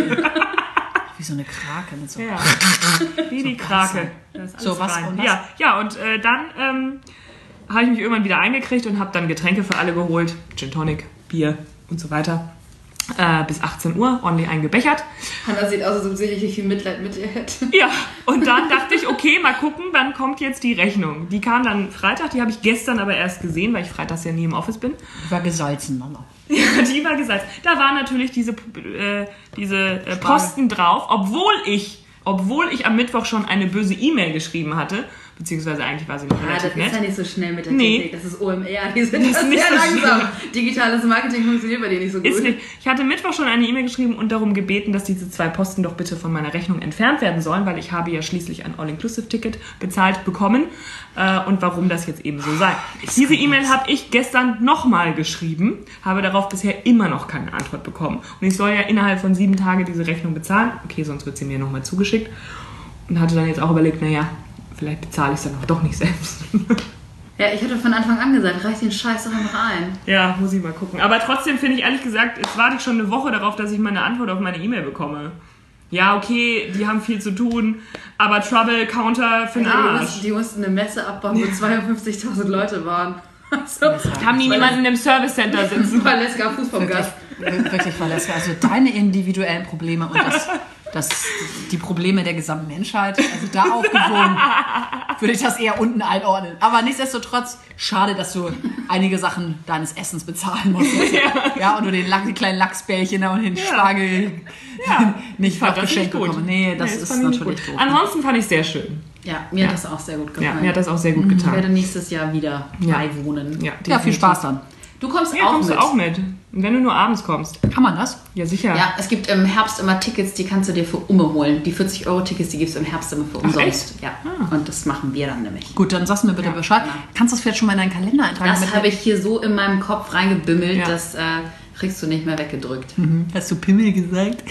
Wie so eine Krake mit so. Ja. Wie die Krake. Da ist alles So, was rein. und was? Ja, und dann habe ich mich irgendwann wieder eingekriegt und habe dann Getränke für alle geholt. Gin Tonic, Bier und so weiter. Bis 18 Uhr ordentlich eingebechert. Hanna sieht aus, als ob sie richtig viel Mitleid mit ihr hätte. Ja, und dann dachte ich, okay, mal gucken, wann kommt jetzt die Rechnung. Die kam dann Freitag, die habe ich gestern aber erst gesehen, weil ich freitags ja nie im Office bin. War gesalzen, Mama. Ja, die war gesalzt. Da waren natürlich diese Posten drauf, obwohl ich am Mittwoch schon eine böse E-Mail geschrieben hatte. Beziehungsweise eigentlich war sie nicht relativ das nett. ist ja nicht so schnell mit der Nee. Technik. Das ist OMR. Die sind Das ist nicht sehr so langsam. Digitales Marketing funktioniert bei dir nicht so gut. Ist nicht. Ich hatte Mittwoch schon eine E-Mail geschrieben und darum gebeten, dass diese 2 Posten doch bitte von meiner Rechnung entfernt werden sollen, weil ich habe ja schließlich ein All-Inclusive-Ticket bezahlt bekommen und warum das jetzt eben so sei. Diese E-Mail habe ich gestern nochmal geschrieben, habe darauf bisher immer noch keine Antwort bekommen. Und ich soll ja innerhalb von 7 Tagen diese Rechnung bezahlen. Okay, sonst wird sie mir nochmal zugeschickt. Und hatte dann jetzt auch überlegt, naja, vielleicht bezahle ich es dann auch doch nicht selbst. Ja, ich hatte von Anfang an gesagt, reich den Scheiß doch einfach ein. Ja, muss ich mal gucken. Aber trotzdem finde ich ehrlich gesagt, jetzt warte ich schon eine Woche darauf, dass ich meine Antwort auf meine E-Mail bekomme. Ja, okay, die haben viel zu tun, aber Trouble Counter für den Arsch. Die mussten eine Messe abbauen, wo 52.000 Leute waren. Also, Haben die niemanden im Service Center sitzen? Valeska Fuß vom Gast. Wirklich, Valeska. Also deine individuellen Probleme und die Probleme der gesamten Menschheit, also da aufgewogen, würde ich das eher unten einordnen. Aber nichtsdestotrotz, schade, dass du einige Sachen deines Essens bezahlen musst. Ja, und du die kleinen Lachsbällchen da und den Spargel nicht geschenkt bekommen. Nee, das ist natürlich doof. Ansonsten fand ich es sehr schön. Ja, mir hat das auch sehr gut gefallen. Ja, mir hat das auch sehr gut Ich getan. werde nächstes Jahr wieder beiwohnen. Ja, viel Spaß dann. Du kommst Ja, auch kommst mit. du auch mit. Und wenn du nur abends kommst. Kann man das? Ja, sicher. Ja, es gibt im Herbst immer Tickets, die kannst du dir für Umme holen. Die 40-Euro-Tickets, die gibt es im Herbst immer für umsonst. Ja, und das machen wir dann nämlich. Gut, dann sagst du mir bitte Bescheid. Kannst du das vielleicht schon mal in deinen Kalender eintragen? Das habe ich hier so in meinem Kopf reingebimmelt, Ja. das kriegst du nicht mehr weggedrückt. Hast du Pimmel gesagt?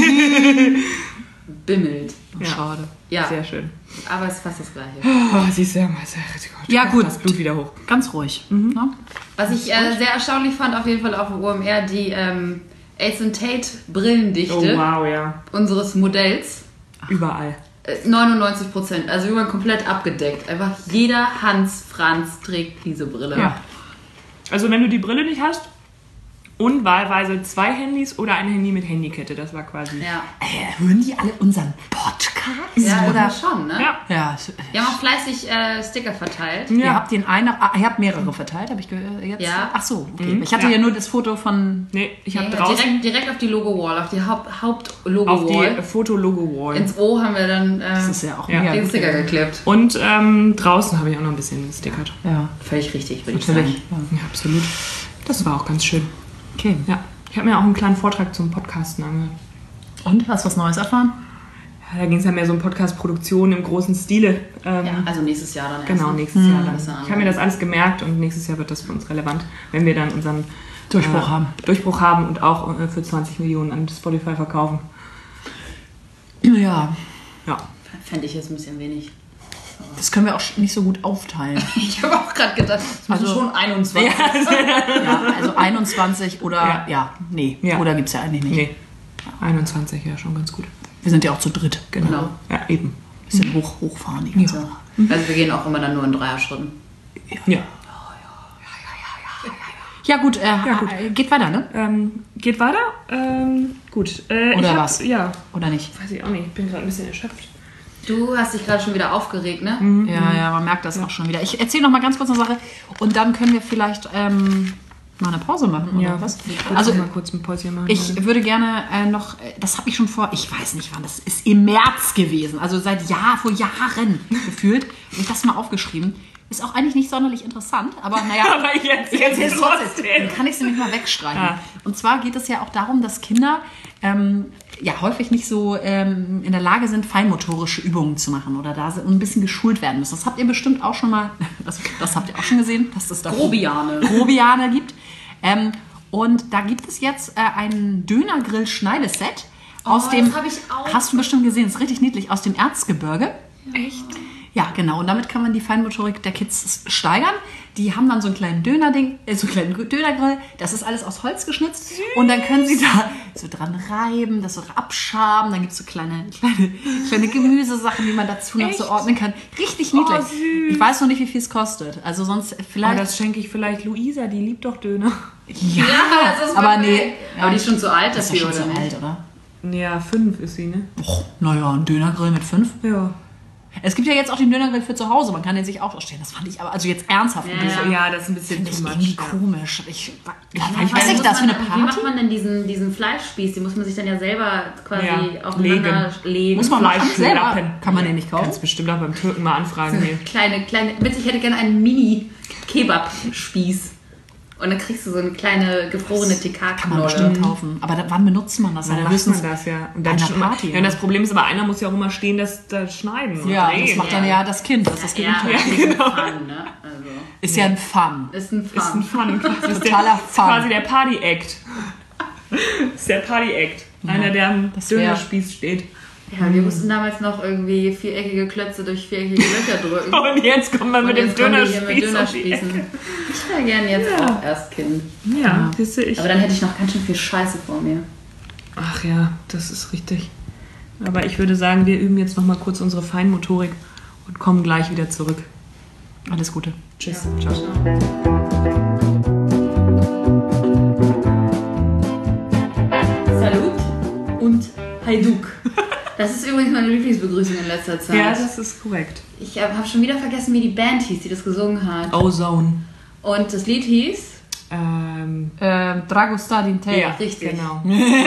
Bimmelt. Ja. Schade. Ja, Sehr schön. aber es ist fast das Gleiche. Oh, siehst du, Ja, gut. Das Blut wieder hoch. Ganz ruhig. Ne? Was ich sehr erstaunlich fand, auf jeden Fall auf dem OMR, die Ace Tate Brillendichte Oh, wow, ja. unseres Modells. Überall. 99%, also wir waren komplett abgedeckt. Einfach jeder Hans Franz trägt diese Brille. Ja. Also wenn du die Brille nicht hast und wahlweise 2 Handys oder ein Handy mit Handykette, das war quasi... Ja, Hören die alle unseren Podcast? ja Oder? schon, ne? Ja. Ja. Wir haben auch fleißig Sticker verteilt. Ihr habt den einen, ihr habt mehrere verteilt, habe ich gehört. Jetzt? Ja. Ach so, okay. Ich hatte ja nur das Foto von. Nee, ich habe Nee, draußen direkt auf die Logo-Wall, auf die auf Haupt-Logo-Wall. die Foto-Logo-Wall. Ins O haben wir dann Das ist ja auch Ja. mega den gut. Sticker geklebt. Und draußen habe ich auch noch ein bisschen gestickert. Ja, Völlig richtig, würde ich natürlich. sagen. Ja, absolut. Das war auch ganz schön. Okay. Ja. Ich habe mir auch einen kleinen Vortrag zum Podcasten angehört. Und hast du was Neues erfahren? Da ging es ja mehr so um Podcast-Produktion im großen Stile. Also nächstes Jahr dann erst. Genau, nächstes Jahr dann. Das ist ja Ich habe mir das alles gemerkt und nächstes Jahr wird das für uns relevant, wenn wir dann unseren Durchbruch haben und auch für 20 Millionen an Spotify verkaufen. Ja, Fände ich jetzt ein bisschen wenig. das können wir auch nicht so gut aufteilen. Ich habe auch gerade gedacht, es müssen Also- schon 21. Ja, also 21 oder, nee, Ja. oder gibt es ja eigentlich nicht. Nee, 21, ja, schon ganz gut. Wir sind ja auch zu dritt. Genau. Ja, eben. Bisschen hochfahren die ganze Sache. Also wir gehen auch immer dann nur in Dreierschritten. Ja. Ja gut, geht weiter, ne? Geht weiter? Gut. Oder was? Ja, Oder nicht? weiß ich auch nicht. Ich bin gerade ein bisschen erschöpft. Du hast dich gerade schon wieder aufgeregt, ne? Ja, man merkt das auch schon wieder. Ich erzähle noch mal ganz kurz eine Sache und dann können wir vielleicht mal eine Pause machen oder was? Also mal kurz ein Päuschen machen. Ich würde gerne noch, das habe ich schon vor, ich weiß nicht wann, das ist im März gewesen, also vor Jahren gefühlt, habe ich das mal aufgeschrieben. Ist auch eigentlich nicht sonderlich interessant, aber naja, Aber ich erzähl's erzähl's trotzdem. trotzdem. Dann kann ich es nämlich mal wegstreichen. Ja. Und zwar geht es ja auch darum, dass Kinder häufig nicht so in der Lage sind, feinmotorische Übungen zu machen oder da ein bisschen geschult werden müssen. Das habt ihr bestimmt auch schon mal, das habt ihr auch schon gesehen, dass es da Grobiane gibt. Und da gibt es jetzt ein Dönergrill-Schneideset aus dem, das hab ich auch. hast du bestimmt gesehen, das ist richtig niedlich, aus dem Erzgebirge. Echt? Ja, genau. Und damit kann man die Feinmotorik der Kids steigern. Die haben dann so einen kleinen Dönerding, so einen kleinen Dönergrill. Das ist alles aus Holz geschnitzt. Und dann können sie da so dran reiben, das so abschaben. Dann gibt es so kleine Gemüsesachen, die man dazu noch so ordnen kann. Richtig niedlich. süß. Ich weiß noch nicht, wie viel es kostet. Also sonst vielleicht... Aber das schenke ich vielleicht Luisa, die liebt doch Döner. ja, das ist aber perfekt. nee. Aber die ist schon zu alt Das ist dafür, doch schon oder so nicht? alt, oder? Ja, 5 ist sie, ne? Och, naja, ein Dönergrill mit 5. Ja. Es gibt ja jetzt auch den Dönergrill für zu Hause. Man kann den sich auch ausstellen. Das fand ich aber, also jetzt ernsthaft. Ja, das ist ein bisschen Finde ich too much. irgendwie Ja. komisch. Wie Was ist das für eine Wie Party? macht man denn diesen Fleischspieß? Den muss man sich dann ja selber quasi Ja, aufeinander legen. Muss man machen selber? Fleischlappen. Kann man den nicht kaufen? Kannst bestimmt auch beim Türken mal anfragen hier. Kleine, bitte, ich hätte gerne einen Mini-Kebab-Spieß. Und dann kriegst du so eine kleine gefrorene Kann man bestimmt TK-Knolle. kaufen. Aber wann benutzt man das? Dann Dann macht wissen man das ja. Und dann einer schon Party, ja, und das Problem ist aber, einer muss ja auch immer stehen, das schneiden und Ja, drehen. das macht dann ja das Kind. Das ist Ja, das genau. Fun, ne? Also, Ist ja ein Fun. ist ein Fun. Das ist ein Fun. Das ist Totaler Fun. quasi der Party-Act. Das ist der Party-Act. Einer, der am das wär- Dönerspieß steht. Ja, wir mussten damals noch irgendwie viereckige Klötze durch viereckige Löcher drücken. Und jetzt kommt man mit dem jetzt kommen wir hier Dönerspieß mit um die Ecke. Dönerspießen. Ich wäre gern jetzt auch erst Kind. Ja, siehst du, ich. Aber dann hätte ich noch ganz schön viel Scheiße vor mir. Ach ja, das ist richtig. Aber ich würde sagen, wir üben jetzt noch mal kurz unsere Feinmotorik und kommen gleich wieder zurück. Alles Gute. Tschüss. Ciao. Salut und Hajduk. Das ist übrigens meine Lieblingsbegrüßung in letzter Zeit. Ja, das ist korrekt. Ich habe schon wieder vergessen, wie die Band hieß, die das gesungen hat. Ozone. Und das Lied hieß... Dragostar din Tei. Ja, Richtig. genau.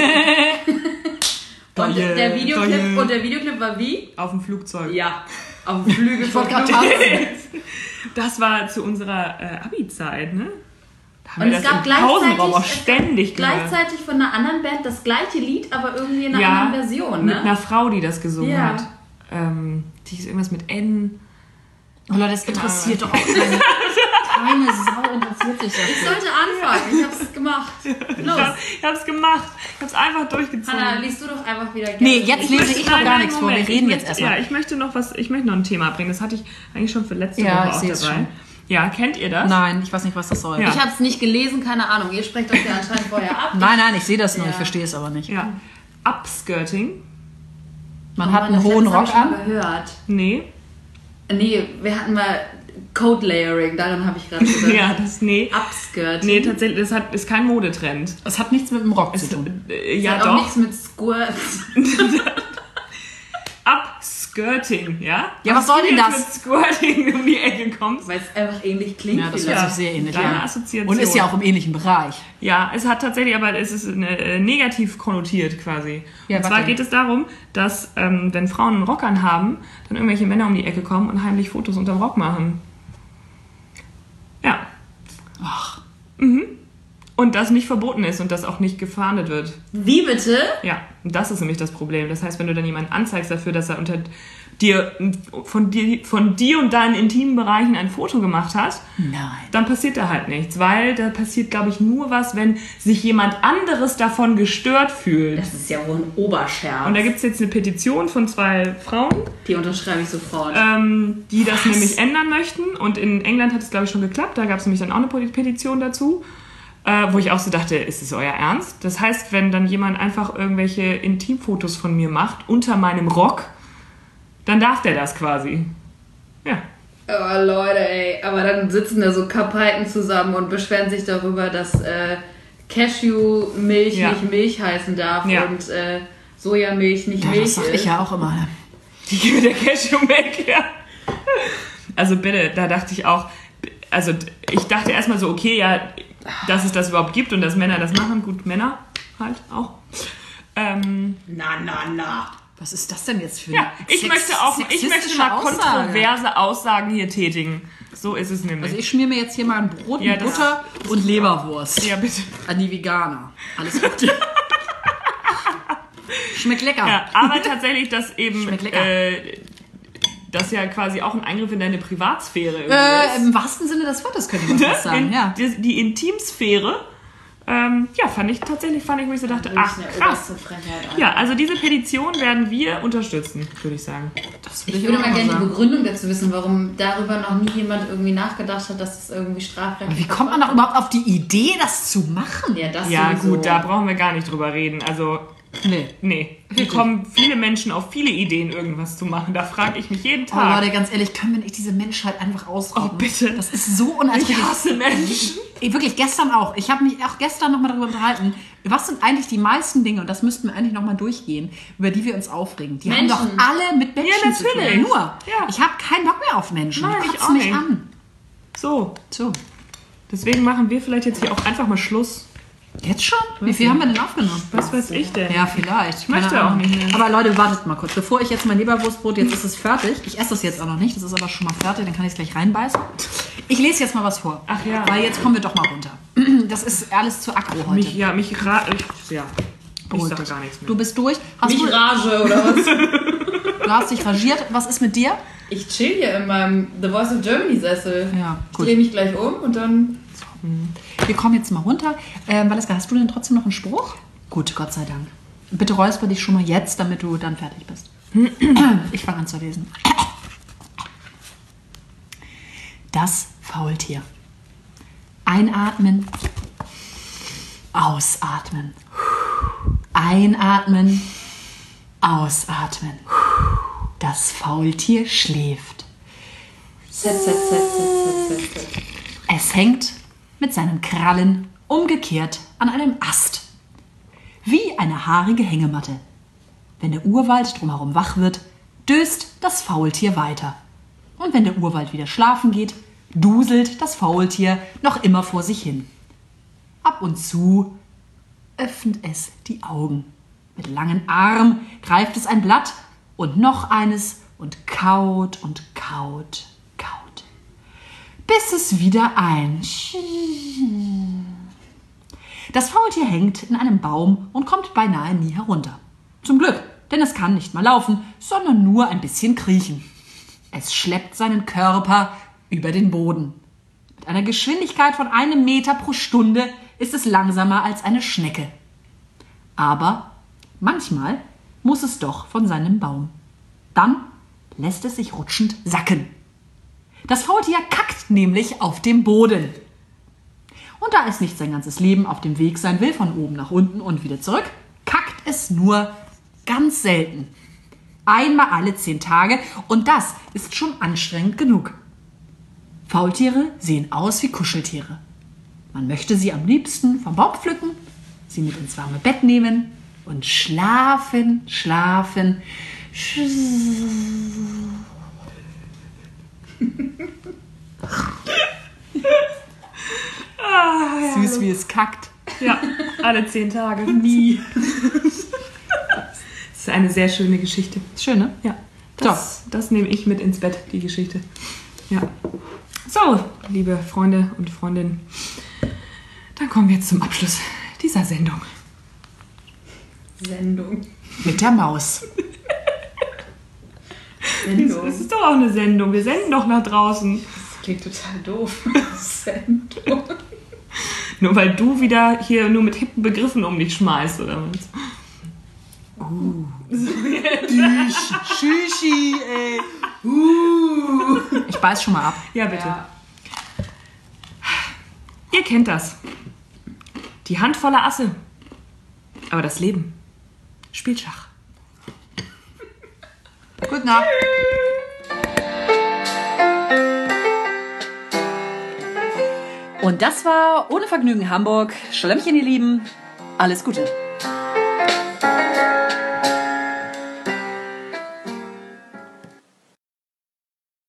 Und Geil, der Videoclip, geil. und der Videoclip war wie? Auf dem Flugzeug. Ja, auf dem Flügel von grad Flugzeug. Das war zu unserer Abi-Zeit, ne? Da haben Und wir es das gab im Pausenraum auch gleichzeitig, ständig gehört. gleichzeitig von einer anderen Band das gleiche Lied, aber irgendwie in einer Ja, anderen Version, mit ne? einer Frau, die das gesungen Ja. hat. Die ist irgendwas mit N. Oh Leute, das interessiert doch auch keine Sau interessiert sich Ich das. sollte anfangen, ich hab's gemacht. Los. Ich hab's gemacht. Ich hab's einfach durchgezogen. Hanna, liest du doch einfach wieder Nee, jetzt lese ich noch gar nichts vor. Wir Moment. reden Ich jetzt möchte- erstmal. Ja, ich möchte noch ein Thema bringen. Das hatte ich eigentlich schon für letzte Ja, Woche ich auch sehe es dabei. schon. Ja, kennt ihr das? Nein, ich weiß nicht, was das soll. Ja. Ich hab's nicht gelesen, keine Ahnung. Ihr sprecht das ja anscheinend vorher ab. Nein, ich sehe das nur, Ja. ich verstehe es aber nicht. Ja. Upskirting? Man hat einen hohen Das hab ich Rock schon an. gehört. Nee. Nee, wir hatten mal Code Layering, daran habe ich gerade gedacht. Ja, nee. Upskirt. Nee, tatsächlich, ist kein Modetrend. Es hat nichts mit dem Rock zu tun. Ja, Hat auch doch. nichts mit Squirts. Upskirting, ja? Ja, was soll denn du jetzt das? mit Squirting um die Ecke kommst? Weil es einfach ähnlich klingt. Ja, das vielleicht. hört sich sehr ähnlich Deine an. Assoziation. Und ist ja auch im ähnlichen Bereich. Ja, es hat tatsächlich, aber es ist negativ konnotiert quasi. Ja, und was zwar denn? geht es darum, dass wenn Frauen einen Rock anhaben, dann irgendwelche Männer um die Ecke kommen und heimlich Fotos unterm Rock machen. Ja. Ach, Und und das nicht verboten ist und das auch nicht gefahndet wird. Wie bitte? Ja, und das ist nämlich das Problem. Das heißt, wenn du dann jemanden anzeigst dafür, dass er unter dir von dir und deinen intimen Bereichen ein Foto gemacht hat, dann passiert da halt nichts. Weil da passiert, glaube ich, nur was, wenn sich jemand anderes davon gestört fühlt. Das ist ja wohl ein Oberscherz. Und da gibt es jetzt eine Petition von 2 Frauen, Die unterschreibe ich sofort. die das nämlich ändern möchten. Und in England hat es, glaube ich, schon geklappt. Da gab es nämlich dann auch eine Petition dazu. Wo ich auch so dachte, ist es euer Ernst? Das heißt, wenn dann jemand einfach irgendwelche Intimfotos von mir macht, unter meinem Rock, dann darf der das quasi. Ja. Oh Leute, ey. Aber dann sitzen da so Kapalken zusammen und beschweren sich darüber, dass Cashewmilch nicht Milch heißen darf und Sojamilch nicht Milch Das sag ich ja auch immer. Die mit der Cashewmilch, ja. Also bitte, da dachte ich auch, also ich dachte erstmal so, okay, ja, dass es das überhaupt gibt und dass Männer das machen. Gut, Männer halt auch. Na. Was ist das denn jetzt für Ja, ich möchte mal kontroverse Aussagen hier tätigen. So ist es nämlich. Also ich schmier mir jetzt hier mal ein Brot mit Butter und Leberwurst. Ja, bitte. An die Veganer. Alles gut. Schmeckt lecker. Ja, aber tatsächlich, dass eben Schmeckt lecker. das ja quasi auch ein Eingriff in deine Privatsphäre ist. Im wahrsten Sinne des Wortes könnte man das sagen, ja. Die Intimsphäre, fand ich, wo ich so dachte, ach krass. Ja, also diese Petition werden wir unterstützen, würde ich sagen. Ich würde mal gerne die Begründung dazu wissen, warum darüber noch nie jemand irgendwie nachgedacht hat, dass es irgendwie strafrechtlich ist. Wie kommt man doch überhaupt auf die Idee, das zu machen? Ja, das Ja sowieso. gut, da brauchen wir gar nicht drüber reden. Also, nee. Hier kommen viele Menschen auf viele Ideen, irgendwas zu machen. Da frage ich mich jeden Oh Tag. Leute, ganz ehrlich, können wir nicht diese Menschheit einfach ausrotten? Oh, bitte. Das ist so unerträglich. Ich hasse Menschen. Wirklich, gestern auch. Ich habe mich auch gestern nochmal darüber unterhalten. Was sind eigentlich die meisten Dinge, und das müssten wir eigentlich nochmal durchgehen, über die wir uns aufregen? Die Menschen. haben doch alle mit Menschen zu natürlich. tun. Nur, Ja. ich habe keinen Bock mehr auf Menschen. Nein, Die ich kotzen auch mich nicht. an. So, So, deswegen machen wir vielleicht jetzt hier auch einfach mal Schluss. jetzt schon? Wie viel haben wir denn aufgenommen? Was weiß ich denn? Ja, vielleicht. Ich möchte Keine auch Ahnung. nicht mehr. Aber Leute, wartet mal kurz. Bevor ich jetzt mein Leberwurstbrot, jetzt ist es fertig. Ich esse das jetzt auch noch nicht. Das ist aber schon mal fertig. Dann kann ich es gleich reinbeißen. Ich lese jetzt mal was vor. Ach ja. Weil jetzt kommen wir doch mal runter. Das ist alles zu aggro heute. Ich Gut. sage gar nichts mehr. Du bist durch. Mich rage oder was? Du hast dich rangiert. Was ist mit dir? Ich chill hier in meinem The Voice of Germany Sessel. Ja, Ich gut. drehe mich gleich um und dann... Wir kommen jetzt mal runter. Valeska, hast du denn trotzdem noch einen Spruch? Gut, Gott sei Dank. Bitte räusper dich schon mal jetzt, damit du dann fertig bist. Ich fange an zu lesen. Das Faultier. Einatmen. Ausatmen. Einatmen. Ausatmen. Das Faultier schläft. Z. Es hängt mit seinen Krallen umgekehrt an einem Ast. Wie eine haarige Hängematte. Wenn der Urwald drumherum wach wird, döst das Faultier weiter. Und wenn der Urwald wieder schlafen geht, duselt das Faultier noch immer vor sich hin. Ab und zu öffnet es die Augen. Mit langen Armen greift es ein Blatt und noch eines und kaut und kaut, kaut. Bis es wieder Das Faultier hängt in einem Baum und kommt beinahe nie herunter. Zum Glück, denn es kann nicht mal laufen, sondern nur ein bisschen kriechen. Es schleppt seinen Körper über den Boden. Mit einer Geschwindigkeit von 1 Meter pro Stunde ist es langsamer als eine Schnecke. Aber manchmal muss es doch von seinem Baum. Dann lässt es sich rutschend sacken. Das Faultier kackt nämlich auf dem Boden. Und da es nicht sein ganzes Leben auf dem Weg sein will, von oben nach unten und wieder zurück, kackt es nur ganz selten. Einmal alle 10 Tage und das ist schon anstrengend genug. Faultiere sehen aus wie Kuscheltiere. Man möchte sie am liebsten vom Baum pflücken, sie mit ins warme Bett nehmen und schlafen, schlafen. Süß wie es kackt. Ja, alle 10 Tage. Nie. Das ist eine sehr schöne Geschichte. Schön, ne? Ja. Das nehme ich mit ins Bett, die Geschichte. Ja. So, liebe Freunde und Freundinnen. dann kommen wir jetzt zum Abschluss dieser Sendung. Mit der Maus. Das ist doch auch eine Sendung. Wir senden doch nach draußen. Das klingt total doof. Sendung. Nur weil du wieder hier nur mit hippen Begriffen um dich schmeißt, oder was? Schüschi, ey. Ich beiß schon mal ab. Ja, bitte. Ja. Ihr kennt das. Die Hand voller Asse. Aber das Leben spielt Schach. Gute Nacht. Und das war Ohne Vergnügen Hamburg. Schlemmchen, ihr Lieben. Alles Gute.